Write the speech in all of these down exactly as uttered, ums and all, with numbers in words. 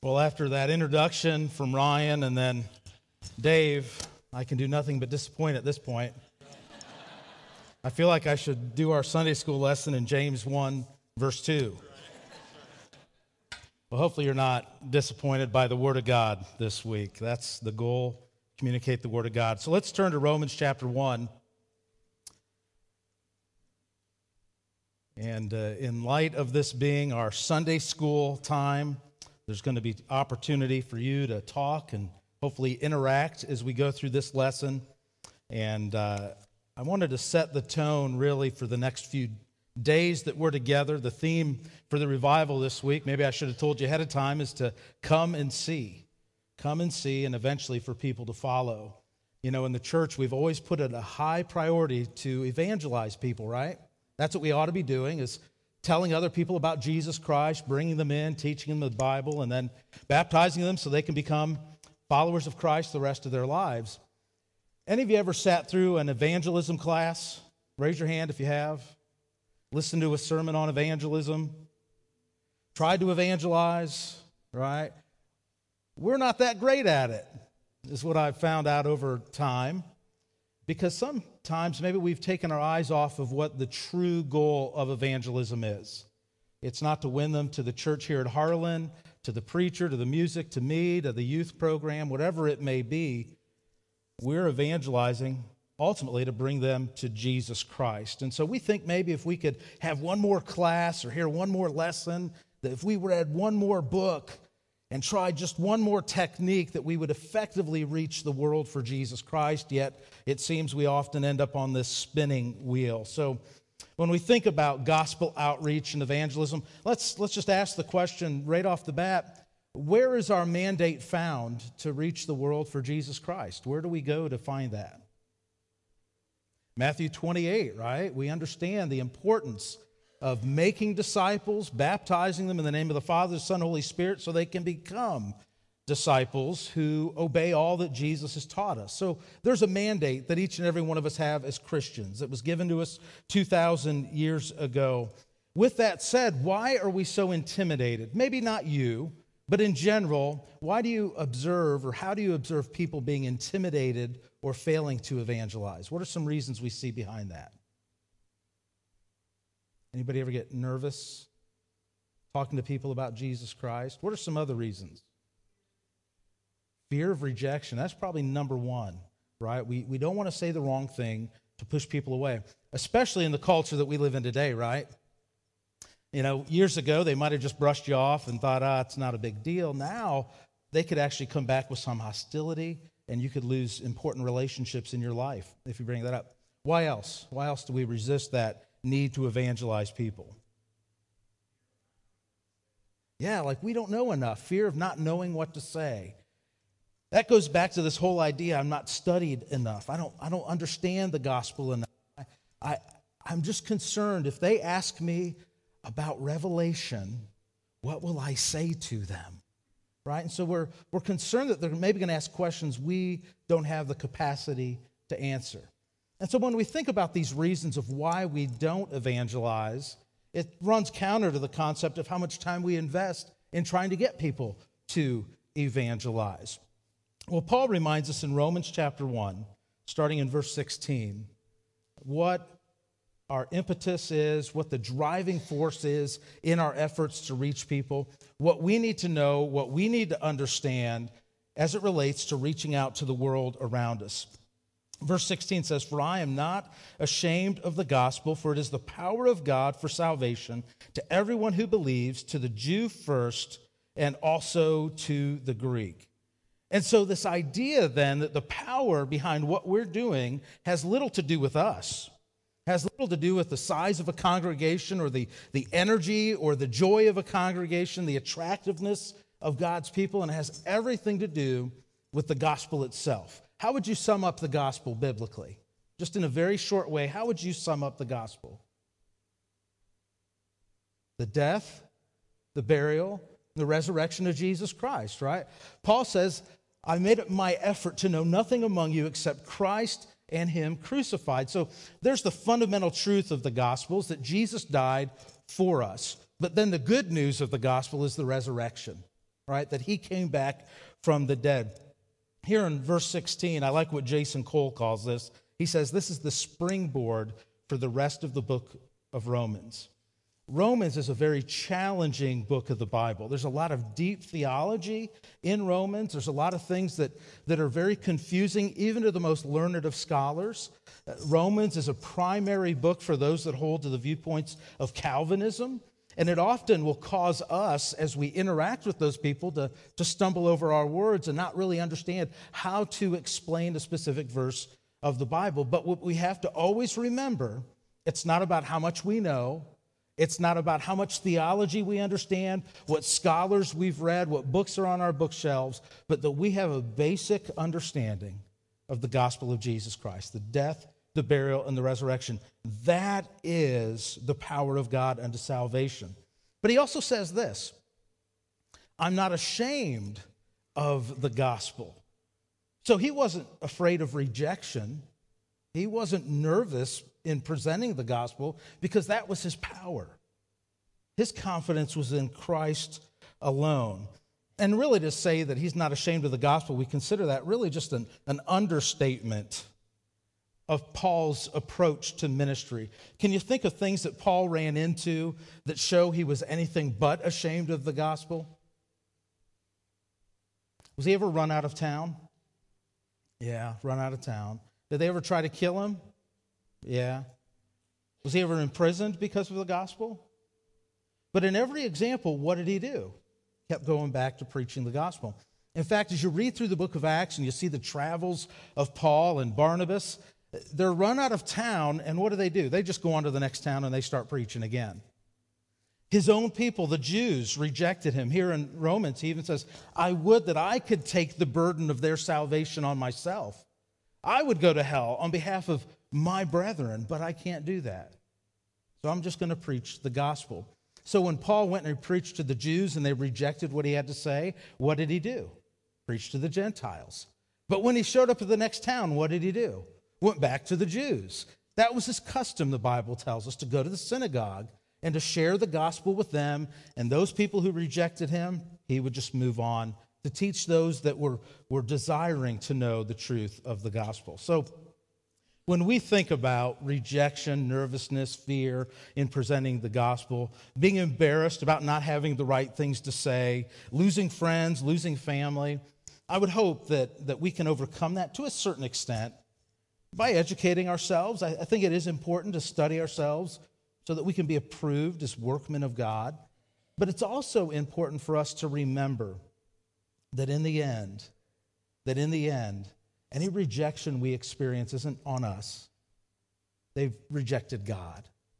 Well, after that introduction from Ryan and then Dave, I can do nothing but disappoint at this point. I feel like I should do our Sunday school lesson in James one, verse two. Well, hopefully you're not disappointed by the Word of God this week. That's the goal, communicate the Word of God. So let's turn to Romans chapter one. And uh, in light of this being our Sunday school time, there's going to be opportunity for you to talk and hopefully interact as we go through this lesson. And uh, I wanted to set the tone really for the next few days that we're together. The theme for the revival this week, maybe I should have told you ahead of time, is to come and see. Come and see, and eventually for people to follow. You know, in the church, we've always put it a high priority to evangelize people, right? That's what we ought to be doing, is telling other people about Jesus Christ, bringing them in, teaching them the Bible, and then baptizing them so they can become followers of Christ the rest of their lives. Any of you ever sat through an evangelism class? Raise your hand if you have. Listened to a sermon on evangelism. Tried to evangelize, right? We're not that great at it, is what I've found out over time. Because sometimes maybe we've taken our eyes off of what the true goal of evangelism is. It's not to win them to the church here at Harlan, to the preacher, to the music, to me, to the youth program, whatever it may be. We're evangelizing ultimately to bring them to Jesus Christ. And so we think maybe if we could have one more class or hear one more lesson, that if we read one more book and try just one more technique, that we would effectively reach the world for Jesus Christ, yet it seems we often end up on this spinning wheel. So when we think about gospel outreach and evangelism, let's, let's just ask the question right off the bat, where is our mandate found to reach the world for Jesus Christ? Where do we go to find that? Matthew twenty-eight, right? We understand the importance of making disciples, baptizing them in the name of the Father, the Son, and Holy Spirit, so they can become disciples who obey all that Jesus has taught us. So there's a mandate that each and every one of us have as Christians. It was given to us two thousand years ago. With that said, why are we so intimidated? Maybe not you, but in general, why do you observe, or how do you observe people being intimidated or failing to evangelize? What are some reasons we see behind that? Anybody ever get nervous talking to people about Jesus Christ? What are some other reasons? Fear of rejection. That's probably number one, right? We, we don't want to say the wrong thing to push people away, especially in the culture that we live in today, right? You know, years ago, they might have just brushed you off and thought, ah, it's not a big deal. Now, they could actually come back with some hostility, and you could lose important relationships in your life if you bring that up. Why else? Why else do we resist that need to evangelize people? Yeah, like we don't know enough. Fear of not knowing what to say. That goes back to this whole idea, I'm not studied enough. I don't, I don't understand the gospel enough. I, I, I'm just concerned if they ask me about Revelation, what will I say to them? Right? And so we're, we're concerned that they're maybe going to ask questions we don't have the capacity to answer. And so when we think about these reasons of why we don't evangelize, it runs counter to the concept of how much time we invest in trying to get people to evangelize. Well, Paul reminds us in Romans chapter one, starting in verse sixteen, what our impetus is, what the driving force is in our efforts to reach people, what we need to know, what we need to understand as it relates to reaching out to the world around us. Verse sixteen says, "For I am not ashamed of the gospel, for it is the power of God for salvation to everyone who believes, to the Jew first, and also to the Greek." And so this idea then that the power behind what we're doing has little to do with us, has little to do with the size of a congregation or the, the energy or the joy of a congregation, the attractiveness of God's people, and it has everything to do with the gospel itself. How would you sum up the gospel biblically? Just in a very short way, how would you sum up the gospel? The death, the burial, the resurrection of Jesus Christ, right? Paul says, I made it my effort to know nothing among you except Christ and Him crucified. So there's the fundamental truth of the gospel, is that Jesus died for us. But then the good news of the gospel is the resurrection. right? That he came back from the dead. Here in verse sixteen, I like what Jason Cole calls this. He says this is the springboard for the rest of the book of Romans. Romans is a very challenging book of the Bible. There's a lot of deep theology in Romans. There's a lot of things that, that are very confusing, even to the most learned of scholars. Uh, Romans is a primary book for those that hold to the viewpoints of Calvinism, and it often will cause us, as we interact with those people, to, to stumble over our words and not really understand how to explain a specific verse of the Bible. But what we have to always remember, it's not about how much we know. It's not about how much theology we understand, what scholars we've read, what books are on our bookshelves, but that we have a basic understanding of the gospel of Jesus Christ, the death, the burial, and the resurrection. That is the power of God unto salvation. But he also says this, I'm not ashamed of the gospel. So he wasn't afraid of rejection. He wasn't nervous in presenting the gospel because that was his power. His confidence was in Christ alone. And really to say that he's not ashamed of the gospel, we consider that really just an, an understatement of Paul's approach to ministry. Can you think of things that Paul ran into that show he was anything but ashamed of the gospel? Was he ever run out of town? Yeah, run out of town. Did they ever try to kill him? Yeah. Was he ever imprisoned because of the gospel? But in every example, what did he do? Kept going back to preaching the gospel. In fact, as you read through the book of Acts and you see the travels of Paul and Barnabas, they're run out of town, and what do they do? They just go on to the next town and they start preaching again. His own people, the Jews, rejected him. Here in Romans, he even says, I would that I could take the burden of their salvation on myself. I would go to hell on behalf of my brethren, but I can't do that. So I'm just going to preach the gospel. So when Paul went and he preached to the Jews and they rejected what he had to say, what did he do? Preached to the Gentiles. But when he showed up at the next town, what did he do? Went back to the Jews. That was his custom, the Bible tells us, to go to the synagogue and to share the gospel with them. And those people who rejected him, he would just move on to teach those that were, were desiring to know the truth of the gospel. So when we think about rejection, nervousness, fear in presenting the gospel, being embarrassed about not having the right things to say, losing friends, losing family, I would hope that, that we can overcome that to a certain extent by educating ourselves. I, I think it is important to study ourselves so that we can be approved as workmen of God. But it's also important for us to remember that in the end, that in the end, any rejection we experience isn't on us. They've rejected God.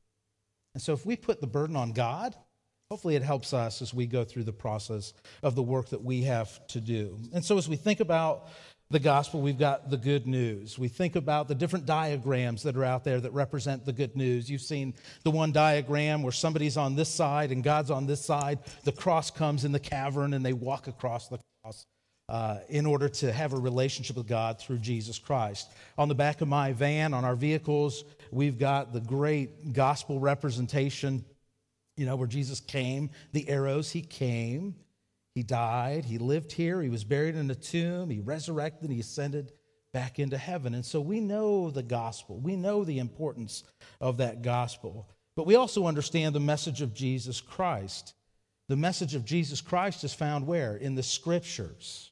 And so if we put the burden on God, hopefully it helps us as we go through the process of the work that we have to do. And so as we think about the gospel, we've got the good news. We think about the different diagrams that are out there that represent the good news. You've seen the one diagram where somebody's on this side and God's on this side. The cross comes in the cavern and they walk across the cross uh, in order to have a relationship with God through Jesus Christ. On the back of my van, on our vehicles, we've got the great gospel representation, you know, where Jesus came, the arrows, he came. He died, he lived here, he was buried in a tomb, he resurrected, he ascended back into heaven. And so we know the gospel. We know the importance of that gospel. But we also understand the message of Jesus Christ. The message of Jesus Christ is found where? In the Scriptures.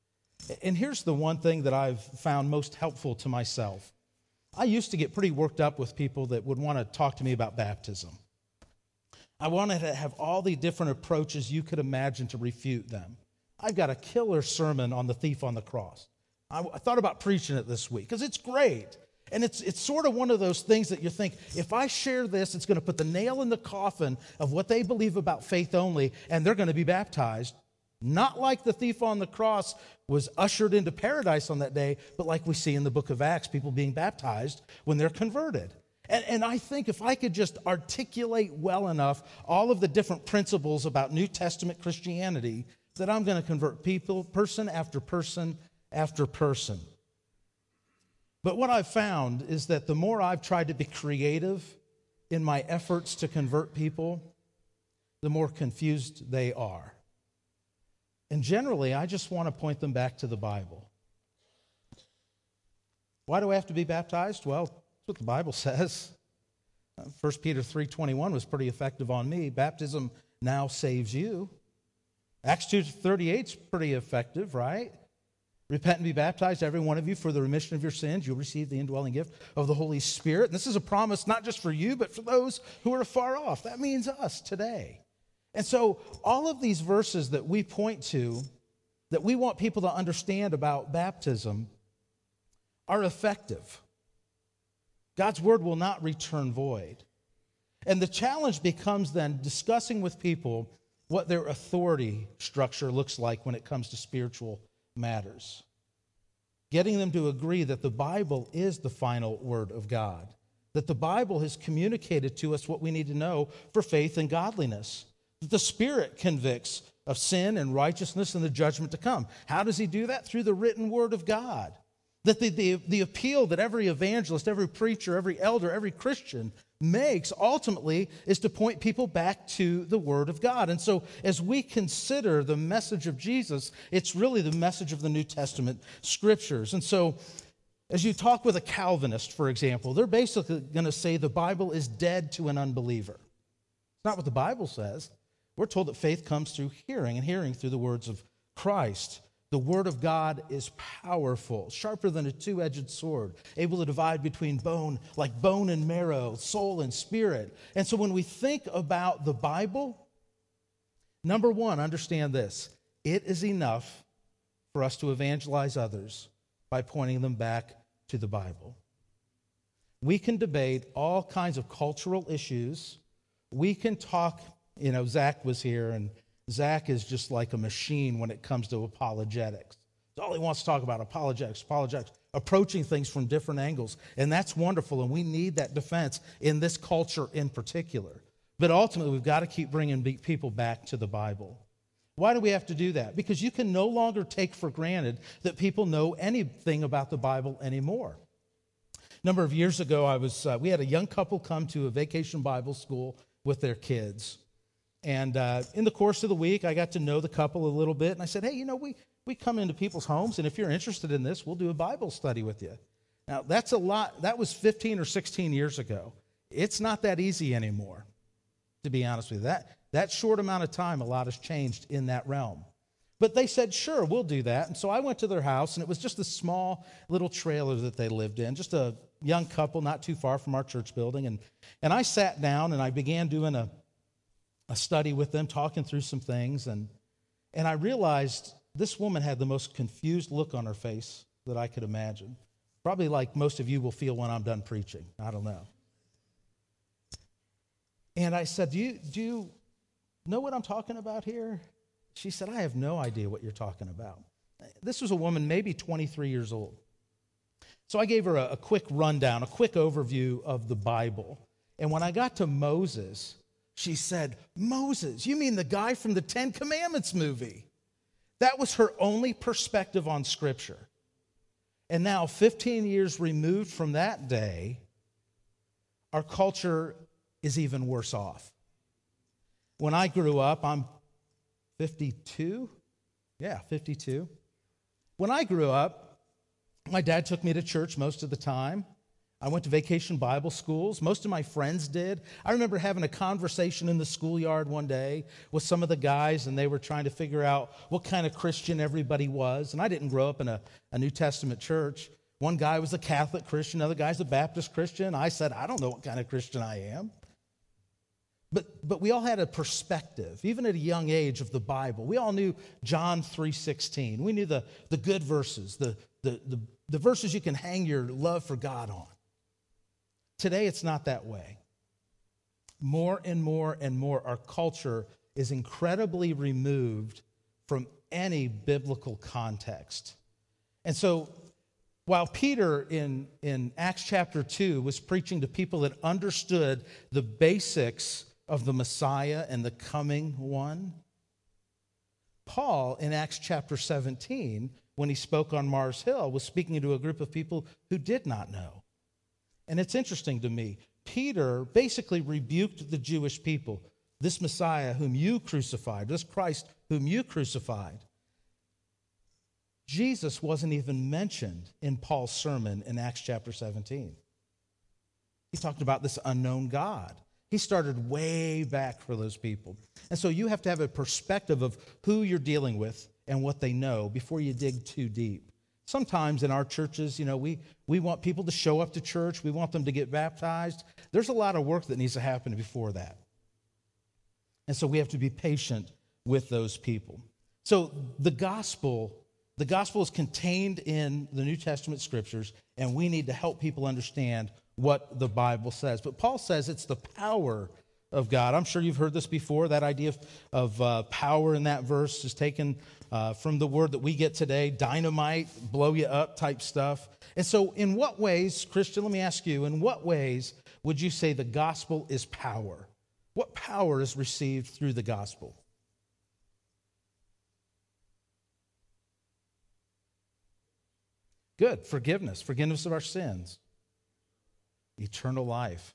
And here's the one thing that I've found most helpful to myself. I used to get pretty worked up with people that would want to talk to me about baptism. I wanted to have all the different approaches you could imagine to refute them. I've got a killer sermon on the thief on the cross. I, I thought about preaching it this week because it's great. And it's it's sort of one of those things that you think, if I share this, it's going to put the nail in the coffin of what they believe about faith only, and they're going to be baptized. Not like the thief on the cross was ushered into paradise on that day, but like we see in the book of Acts, people being baptized when they're converted. And, and I think if I could just articulate well enough all of the different principles about New Testament Christianity, that I'm going to convert people, person after person after person. But what I've found is that the more I've tried to be creative in my efforts to convert people, the more confused they are. And generally, I just want to point them back to the Bible. Why do I have to be baptized? Well, that's what the Bible says. First Peter three twenty-one was pretty effective on me. Baptism now saves you. Acts two thirty-eight is pretty effective, right? Repent and be baptized, every one of you, for the remission of your sins. You'll receive the indwelling gift of the Holy Spirit. And this is a promise not just for you, but for those who are far off. That means us today. And so all of these verses that we point to, that we want people to understand about baptism, are effective. God's word will not return void. And the challenge becomes then discussing with people what their authority structure looks like when it comes to spiritual matters. Getting them to agree that the Bible is the final word of God, that the Bible has communicated to us what we need to know for faith and godliness, that the Spirit convicts of sin and righteousness and the judgment to come. How does he do that? Through the written word of God. That the, the, the appeal that every evangelist, every preacher, every elder, every Christian makes ultimately is to point people back to the Word of God. And so as we consider the message of Jesus, it's really the message of the New Testament Scriptures. And so as you talk with a Calvinist, for example, they're basically going to say the Bible is dead to an unbeliever. It's not what the Bible says. We're told that faith comes through hearing, and hearing through the words of Christ. The Word of God is powerful, sharper than a two-edged sword, able to divide between bone, like bone and marrow, soul and spirit. And so when we think about the Bible, number one, understand this. It is enough for us to evangelize others by pointing them back to the Bible. We can debate all kinds of cultural issues. We can talk, you know, Zach was here, and Zach is just like a machine when it comes to apologetics. All he wants to talk about, apologetics, apologetics, approaching things from different angles. And that's wonderful, and we need that defense in this culture in particular. But ultimately, we've got to keep bringing people back to the Bible. Why do we have to do that? Because you can no longer take for granted that people know anything about the Bible anymore. A number of years ago, I was uh, we had a young couple come to a vacation Bible school with their kids. And uh, in the course of the week, I got to know the couple a little bit. And I said, hey, you know, we, we come into people's homes, and if you're interested in this, we'll do a Bible study with you. Now, that's a lot. That was fifteen or sixteen years ago. It's not that easy anymore, to be honest with you. That, that short amount of time, a lot has changed in that realm. But they said, sure, we'll do that. And so I went to their house, and it was just a small little trailer that they lived in, just a young couple not too far from our church building. And, and I sat down, and I began doing a a study with them, talking through some things, and and I realized this woman had the most confused look on her face that I could imagine. Probably like most of you will feel when I'm done preaching. I don't know. And I said, do you, do you know what I'm talking about here? She said, I have no idea what you're talking about. This was a woman maybe twenty-three years old. So I gave her a, a quick rundown, a quick overview of the Bible. And when I got to Moses, she said, Moses, you mean the guy from the Ten Commandments movie? That was her only perspective on Scripture. And now, fifteen years removed from that day, our culture is even worse off. When I grew up, I'm fifty-two. Yeah, fifty-two. When I grew up, my dad took me to church most of the time. I went to vacation Bible schools. Most of my friends did. I remember having a conversation in the schoolyard one day with some of the guys, and they were trying to figure out what kind of Christian everybody was. And I didn't grow up in a, a New Testament church. One guy was a Catholic Christian, another guy's a Baptist Christian. I said, I don't know what kind of Christian I am. But, but we all had a perspective, even at a young age, of the Bible. We all knew John three sixteen. We knew the, the good verses, the, the, the, the verses you can hang your love for God on. Today, it's not that way. More and more and more, our culture is incredibly removed from any biblical context. And so, while Peter in, in Acts chapter two was preaching to people that understood the basics of the Messiah and the coming one, Paul in Acts chapter seventeen, when he spoke on Mars Hill, was speaking to a group of people who did not know. And it's interesting to me. Peter basically rebuked the Jewish people. This Messiah whom you crucified, this Christ whom you crucified, Jesus wasn't even mentioned in Paul's sermon in Acts chapter seventeen. He talked about this unknown God. He started way back for those people. And so you have to have a perspective of who you're dealing with and what they know before you dig too deep. Sometimes in our churches, you know, we, we want people to show up to church. We want them to get baptized. There's a lot of work that needs to happen before that. And so we have to be patient with those people. So the gospel, the gospel is contained in the New Testament scriptures, and we need to help people understand what the Bible says. But Paul says it's the power of God. I'm sure you've heard this before. That idea of, of uh, power in that verse is taken uh, from the word that we get today, dynamite, blow you up type stuff. And so in what ways, Christian, let me ask you, in what ways would you say the gospel is power? What power is received through the gospel? Good. Forgiveness. Forgiveness of our sins. Eternal life.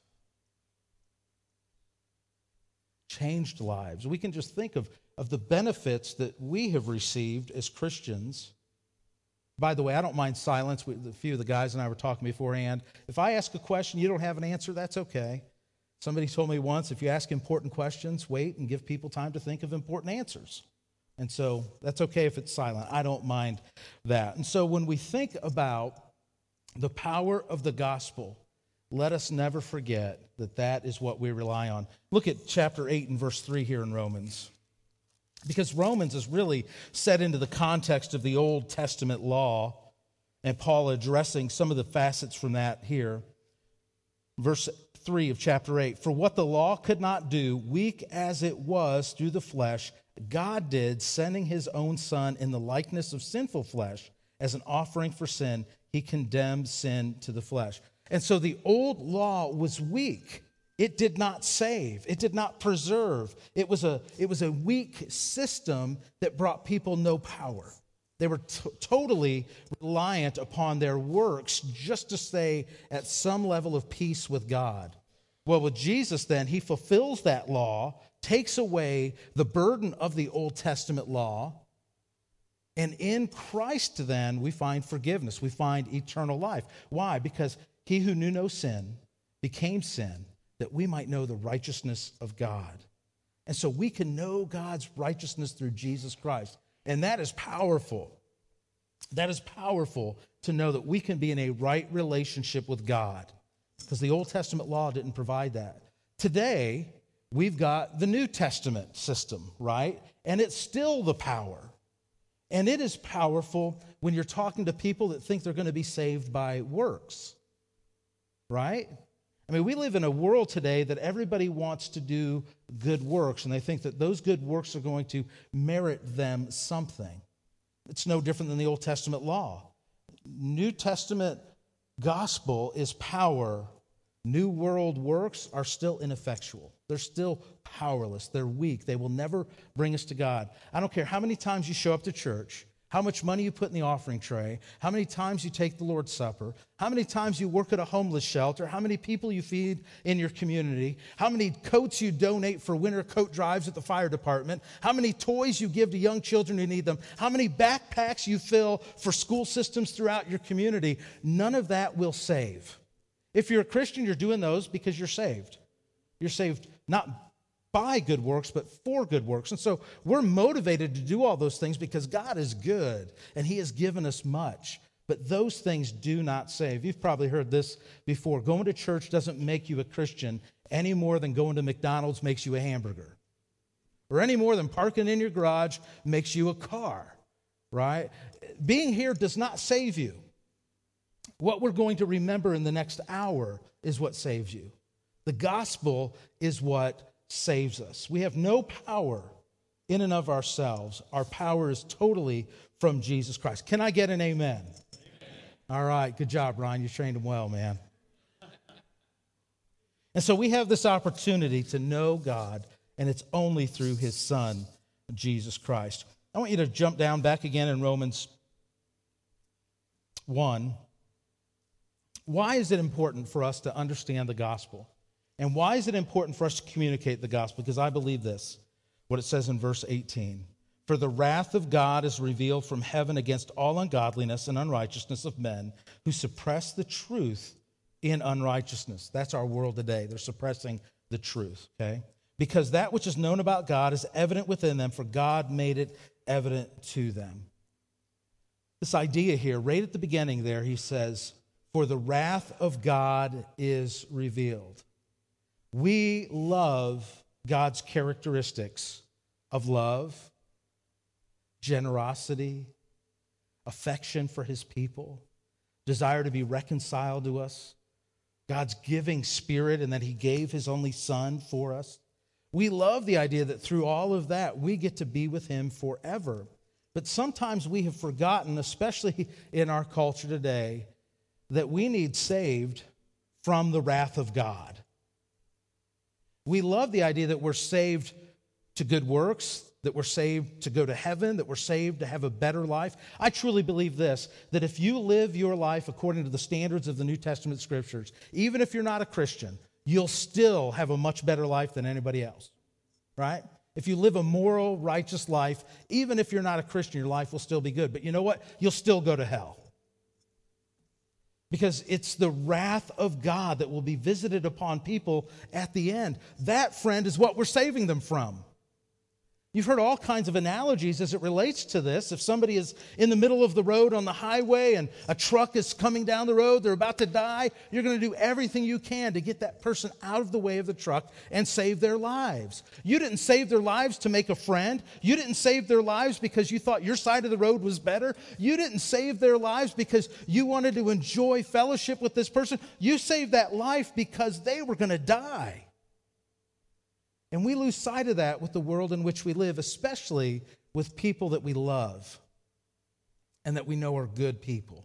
Changed lives. We can just think of, of the benefits that we have received as Christians. By the way, I don't mind silence. We, a few of the guys and I were talking beforehand. If I ask a question, you don't have an answer, that's okay. Somebody told me once, if you ask important questions, wait and give people time to think of important answers. And so that's okay if it's silent. I don't mind that. And so when we think about the power of the gospel, let us never forget that that is what we rely on. Look at chapter eight and verse three here in Romans. Because Romans is really set into the context of the Old Testament law, and Paul addressing some of the facets from that here. Verse three of chapter eight, for what the law could not do, weak as it was through the flesh, God did, sending his own Son in the likeness of sinful flesh as an offering for sin. He condemned sin to the flesh. And so the old law was weak. It did not save. It did not preserve. It was a, it was a weak system that brought people no power. They were t- totally reliant upon their works just to stay at some level of peace with God. Well, with Jesus then, he fulfills that law, takes away the burden of the Old Testament law, and in Christ then we find forgiveness. We find eternal life. Why? Because he who knew no sin became sin that we might know the righteousness of God. And so we can know God's righteousness through Jesus Christ. And that is powerful. That is powerful to know that we can be in a right relationship with God, because the Old Testament law didn't provide that. Today, we've got the New Testament system, right? And it's still the power. And it is powerful when you're talking to people that think they're going to be saved by works, right? I mean, we live in a world today that everybody wants to do good works, and they think that those good works are going to merit them something. It's no different than the Old Testament law. New Testament gospel is power. New world works are still ineffectual. They're still powerless. They're weak. They will never bring us to God. I don't care how many times you show up to church, how much money you put in the offering tray, how many times you take the Lord's Supper, how many times you work at a homeless shelter, how many people you feed in your community, how many coats you donate for winter coat drives at the fire department, how many toys you give to young children who need them, how many backpacks you fill for school systems throughout your community. None of that will save. If you're a Christian, you're doing those because you're saved. You're saved not by good works, but for good works. And so we're motivated to do all those things because God is good and he has given us much. But those things do not save. You've probably heard this before. Going to church doesn't make you a Christian any more than going to McDonald's makes you a hamburger. Or any more than parking in your garage makes you a car, right? Being here does not save you. What we're going to remember in the next hour is what saves you. The gospel is what saves us. We have no power in and of ourselves. Our power is totally from Jesus Christ. Can I get an amen? Amen. All right, good job, Ron. You trained him well, man. And so we have this opportunity to know God, and it's only through his Son, Jesus Christ. I want you to jump down back again in Romans one. Why is it important for us to understand the gospel? And why is it important for us to communicate the gospel? Because I believe this, what it says in verse eighteen. For the wrath of God is revealed from heaven against all ungodliness and unrighteousness of men who suppress the truth in unrighteousness. That's our world today. They're suppressing the truth, okay? Because that which is known about God is evident within them, for God made it evident to them. This idea here, right at the beginning there, he says, for the wrath of God is revealed. We love God's characteristics of love, generosity, affection for his people, desire to be reconciled to us, God's giving spirit, and that he gave his only son for us. We love the idea that through all of that, we get to be with him forever. But sometimes we have forgotten, especially in our culture today, that we need saved from the wrath of God. We love the idea that we're saved to good works, that we're saved to go to heaven, that we're saved to have a better life. I truly believe this, that if you live your life according to the standards of the New Testament scriptures, even if you're not a Christian, you'll still have a much better life than anybody else, right? If you live a moral, righteous life, even if you're not a Christian, your life will still be good. But you know what? You'll still go to hell. Because it's the wrath of God that will be visited upon people at the end. That, friend, is what we're saving them from. You've heard all kinds of analogies as it relates to this. If somebody is in the middle of the road on the highway and a truck is coming down the road, they're about to die, you're going to do everything you can to get that person out of the way of the truck and save their lives. You didn't save their lives to make a friend. You didn't save their lives because you thought your side of the road was better. You didn't save their lives because you wanted to enjoy fellowship with this person. You saved that life because they were going to die. And we lose sight of that with the world in which we live, especially with people that we love and that we know are good people.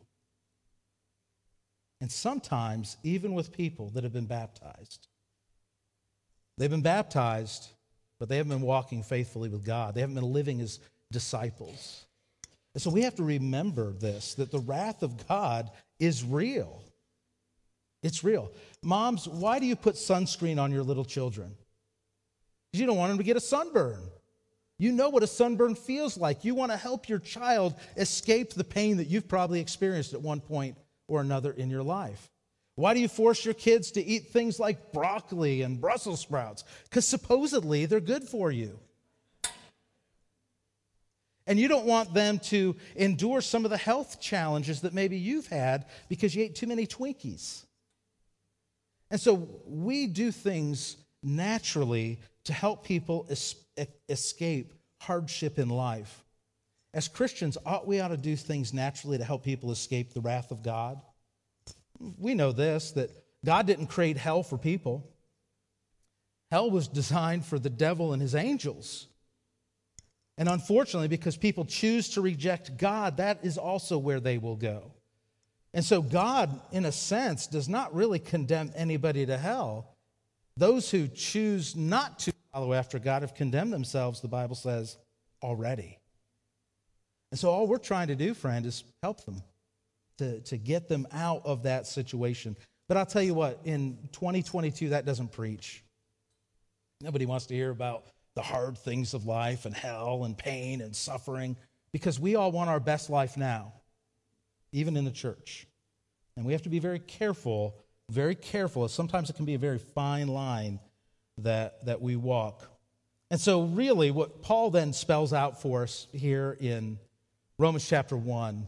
And sometimes, even with people that have been baptized. They've been baptized, but they haven't been walking faithfully with God. They haven't been living as disciples. And so we have to remember this, that the wrath of God is real. It's real. Moms, why do you put sunscreen on your little children? You don't want them to get a sunburn. You know what a sunburn feels like. You want to help your child escape the pain that you've probably experienced at one point or another in your life. Why do you force your kids to eat things like broccoli and Brussels sprouts? Because supposedly they're good for you. And you don't want them to endure some of the health challenges that maybe you've had because you ate too many Twinkies. And so we do things naturally to help people es- escape hardship in life. As Christians, ought we ought to do things naturally to help people escape the wrath of God? We know this, that God didn't create hell for people. Hell was designed for the devil and his angels. And unfortunately, because people choose to reject God, that is also where they will go. And so God, in a sense, does not really condemn anybody to hell. Those who choose not to follow after God have condemned themselves, the Bible says, already. And so all we're trying to do, friend, is help them, to, to get them out of that situation. But I'll tell you what, in twenty twenty-two, that doesn't preach. Nobody wants to hear about the hard things of life and hell and pain and suffering, because we all want our best life now, even in the church. And we have to be very careful Very careful. Sometimes it can be a very fine line that, that we walk. And so really what Paul then spells out for us here in Romans chapter one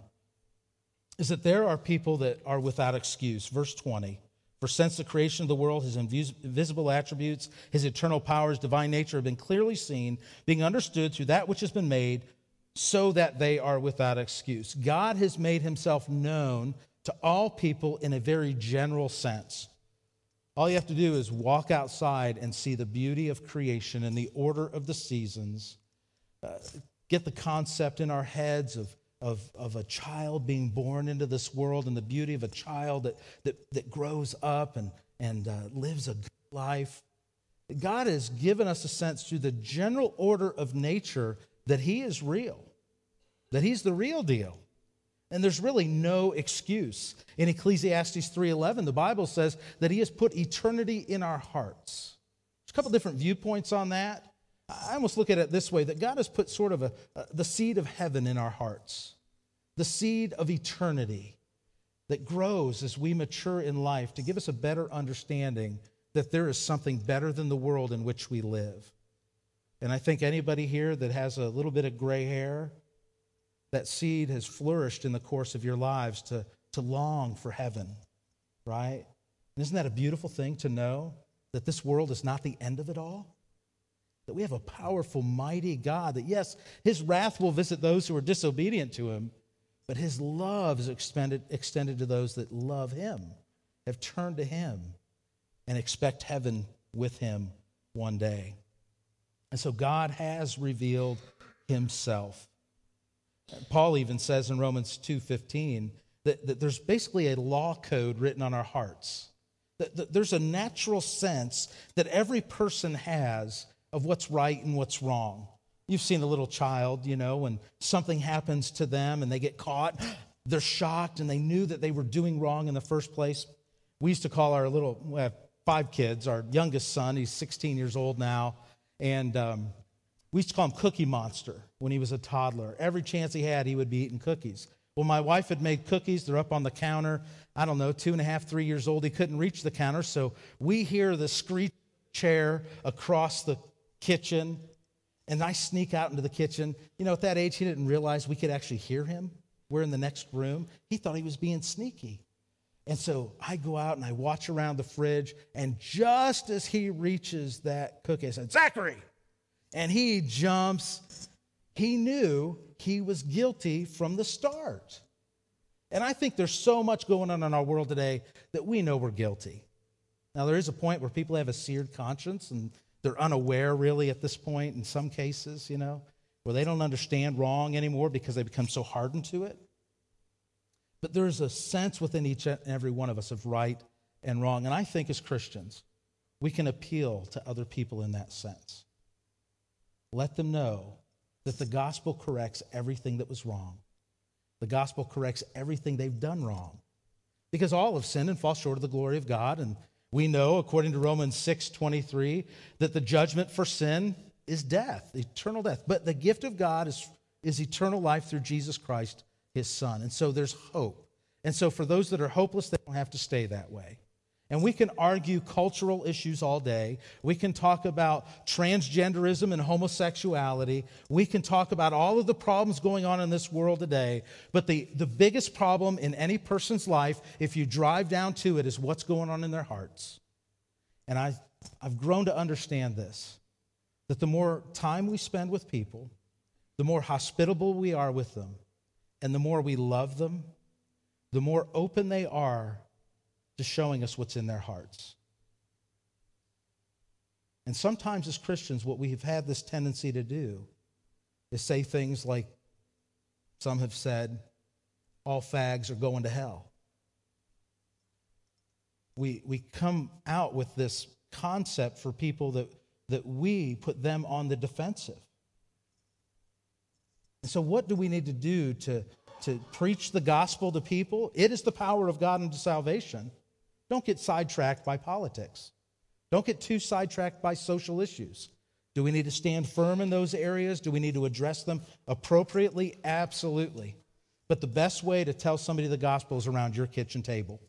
is that there are people that are without excuse. Verse twenty, for since the creation of the world, his invisible attributes, his eternal powers, divine nature have been clearly seen, being understood through that which has been made, so that they are without excuse. God has made himself known to all people in a very general sense. All you have to do is walk outside and see the beauty of creation and the order of the seasons. Uh, get the concept in our heads of, of, of a child being born into this world and the beauty of a child that, that, that grows up and, and uh, lives a good life. God has given us a sense through the general order of nature that he is real, that he's the real deal. And there's really no excuse. In Ecclesiastes three eleven, the Bible says that he has put eternity in our hearts. There's a couple different viewpoints on that. I almost look at it this way, that God has put sort of a, a the seed of heaven in our hearts, the seed of eternity that grows as we mature in life to give us a better understanding that there is something better than the world in which we live. And I think anybody here that has a little bit of gray hair, that seed has flourished in the course of your lives to, to long for heaven, right? And isn't that a beautiful thing to know that this world is not the end of it all? That we have a powerful, mighty God, that yes, his wrath will visit those who are disobedient to him, but his love is extended, extended to those that love him, have turned to him, and expect heaven with him one day. And so God has revealed himself. Paul even says in Romans two fifteen that, that there's basically a law code written on our hearts. That, that there's a natural sense that every person has of what's right and what's wrong. You've seen a little child, you know, when something happens to them and they get caught, they're shocked and they knew that they were doing wrong in the first place. We used to call our little, we have five kids, our youngest son, he's sixteen years old now, and um, we used to call him Cookie Monster when he was a toddler. Every chance he had, he would be eating cookies. Well, my wife had made cookies. They're up on the counter. I don't know, two and a half, three years old. He couldn't reach the counter, so we hear the screech chair across the kitchen, and I sneak out into the kitchen. You know, at that age, he didn't realize we could actually hear him. We're in the next room. He thought he was being sneaky. And so I go out and I watch around the fridge, and just as he reaches that cookie, I said, "Zachary!" And he jumps. He knew he was guilty from the start. And I think there's so much going on in our world today that we know we're guilty. Now, there is a point where people have a seared conscience, and they're unaware, really, at this point, in some cases, you know, where they don't understand wrong anymore because they become so hardened to it. But there's a sense within each and every one of us of right and wrong. And I think as Christians, we can appeal to other people in that sense. Let them know that the gospel corrects everything that was wrong. The gospel corrects everything they've done wrong. Because all have sinned and fall short of the glory of God. And we know, according to Romans six twenty-three, that the judgment for sin is death, eternal death. But the gift of God is, is eternal life through Jesus Christ, his Son. And so there's hope. And so for those that are hopeless, they don't have to stay that way. And we can argue cultural issues all day. We can talk about transgenderism and homosexuality. We can talk about all of the problems going on in this world today. But the, the biggest problem in any person's life, if you drive down to it, is what's going on in their hearts. And I, I've grown to understand this, that the more time we spend with people, the more hospitable we are with them, and the more we love them, the more open they are to showing us what's in their hearts. And sometimes as Christians, what we have had this tendency to do is say things like, some have said, all fags are going to hell. We, we come out with this concept for people that, that we put them on the defensive. And so what do we need to do to, to preach the gospel to people? It is the power of God unto salvation. Don't get sidetracked by politics. Don't get too sidetracked by social issues. Do we need to stand firm in those areas? Do we need to address them appropriately? Absolutely. But the best way to tell somebody the gospel is around your kitchen table.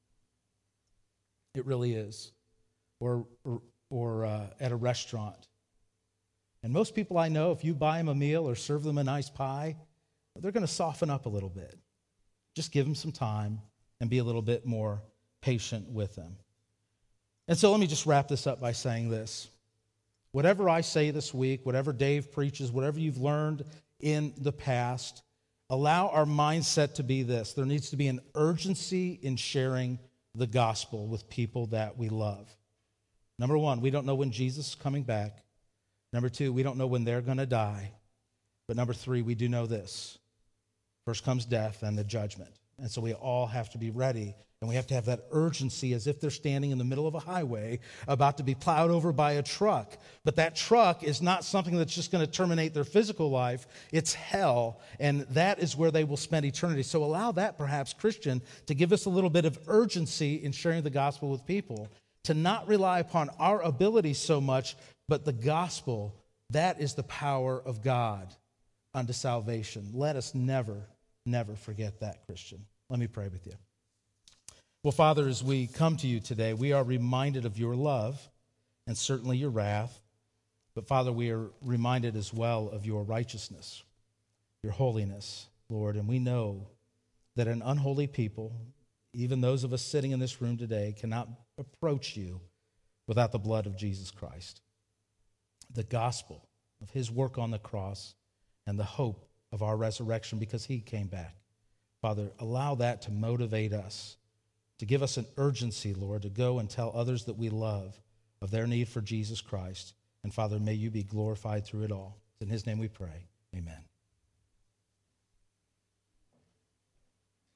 It really is. Or, or, or uh, at a restaurant. And most people I know, if you buy them a meal or serve them a nice pie, they're going to soften up a little bit. Just give them some time and be a little bit more patient with them. And so let me just wrap this up by saying this. Whatever I say this week, whatever Dave preaches, whatever you've learned in the past, allow our mindset to be this. There needs to be an urgency in sharing the gospel with people that we love. Number one, we don't know when Jesus is coming back. Number two, we don't know when they're going to die. But number three, we do know this. First comes death and the judgment. And so we all have to be ready, and we have to have that urgency as if they're standing in the middle of a highway about to be plowed over by a truck. But that truck is not something that's just going to terminate their physical life. It's hell, and that is where they will spend eternity. So allow that, perhaps, Christian, to give us a little bit of urgency in sharing the gospel with people, to not rely upon our ability so much, but the gospel That is the power of God unto salvation. Let us never, never forget that, Christian. Let me pray with you. Well, Father, as we come to you today, we are reminded of your love and certainly your wrath. But, Father, we are reminded as well of your righteousness, your holiness, Lord. And we know that an unholy people, even those of us sitting in this room today, cannot approach you without the blood of Jesus Christ, the gospel of his work on the cross, and the hope of our resurrection because he came back. Father, allow that to motivate us, to give us an urgency, Lord, to go and tell others that we love of their need for Jesus Christ. And Father, may you be glorified through it all. In his name we pray. Amen.